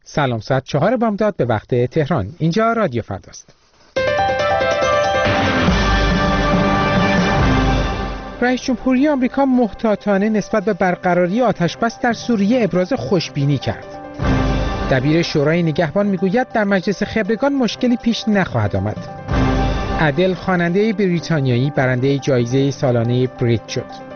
سلام، ساعت 4 بامداد به وقت تهران. اینجا رادیو فرداست. رئیس جمهوری آمریکا محتاطانه نسبت به برقراری آتش‌بس در سوریه ابراز خوشبینی کرد. دبیر شورای نگهبان میگوید در مجلس خبرگان مشکلی پیش نخواهد آمد. ادل خواننده بریتانیایی برنده جایزه سالانه بریت شد.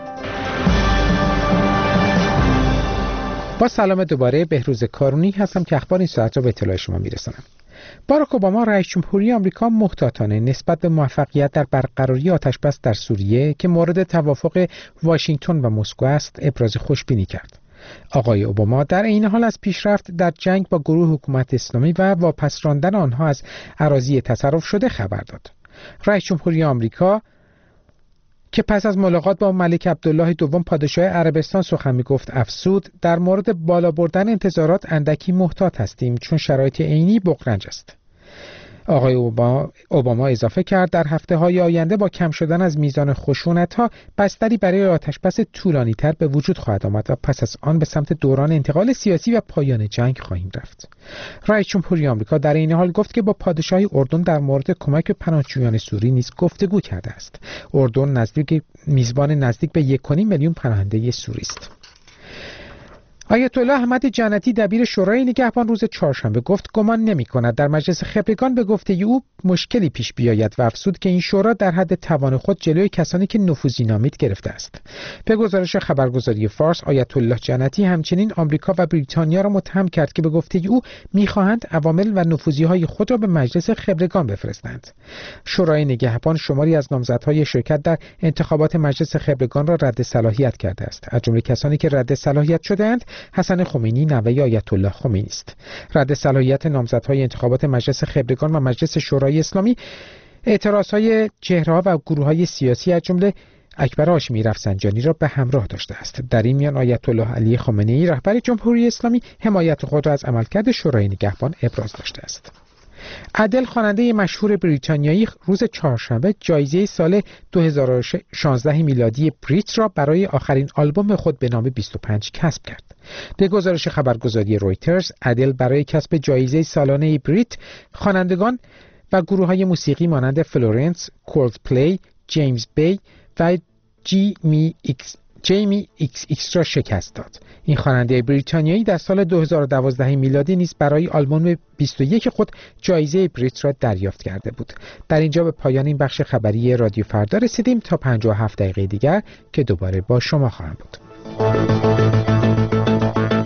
با سلام دوباره، بهروز کارونی هستم که اخبار این ساعت را به اطلاع شما میرسانم. باراک اوباما رئیس جمهوری آمریکا محتاطانه نسبت به موفقیت در برقراری آتش‌بس در سوریه که مورد توافق واشنگتن و مسکو است ابراز خوشبینی کرد. آقای اوباما در این حال از پیشرفت در جنگ با گروه حکومت اسلامی و واپس راندن آنها از اراضی تصرف شده خبر داد. رئیس جمهوری آمریکا که پس از ملاقات با ملک عبدالله دوم پادشاه عربستان سخن می‌گفت افزود در مورد بالا بردن انتظارات اندکی محتاط هستیم چون شرایط عینی بغرنج است. آقای اوباما اضافه کرد در هفته‌های آینده با کم شدن از میزان خشونت‌ها بستری برای آتش‌بس طولانی‌تر به وجود خواهد آمد و پس از آن به سمت دوران انتقال سیاسی و پایان جنگ خواهیم رفت. رئیس جمهوری آمریکا در این حال گفت که با پادشاه اردن در مورد کمک به پناهجویان سوری نیز گفتگو کرده است. اردن میزبان نزدیک به 1.5 میلیون پناهنده سوری است. آیت الله احمد جنتی دبیر شورای نگهبان روز چهارشنبه گفت گمان نمی‌کند در مجلس خبرگان به گفته او مشکلی پیش بیاید و افزود که این شورا در حد توان خود جلوی کسانی که نفوذی نامید گرفته است. به گزارش خبرگزاری فارس، آیت الله جنتی همچنین آمریکا و بریتانیا را متهم کرد که به گفته او می‌خواهند عوامل و نفوذی‌های خود را به مجلس خبرگان بفرستند. شورای نگهبان شماری از نامزدهای شرکت در انتخابات مجلس خبرگان را رد صلاحیت کرده است. از جمله کسانی که رد صلاحیت شده‌اند حسن خمینی نوه آیت الله خمینی است. رد صلاحیت نامزدهای انتخابات مجلس خبرگان و مجلس شورای اسلامی اعتراضهای چهره‌ها و گروه‌های سیاسی از جمله اکبر هاشمی رفسنجانی را به همراه داشته است. در این میان آیت الله علی خامنه‌ای رهبر جمهوری اسلامی حمایت خود را از عملکرد شورای نگهبان ابراز داشته است. ادل خواننده مشهور بریتانیایی روز چهارشنبه جایزه سال 2016 میلادی بریت را برای آخرین آلبوم خود به نام 25 کسب کرد. به گزارش خبرگزاری رویترز، ادل برای کسب جایزه سالانه بریت خوانندگان و گروه‌های موسیقی مانند فلورنس، کولدپلی، جیمز بی و جیمی ایکس را شکست داد. این خواننده بریتانیایی در سال 2012 میلادی نیز برای آلبوم 21 خود جایزه بریت را دریافت کرده بود. در اینجا به پایان این بخش خبری رادیو فردا رسیدیم. تا 57 دقیقه دیگر که دوباره با شما خواهم بود.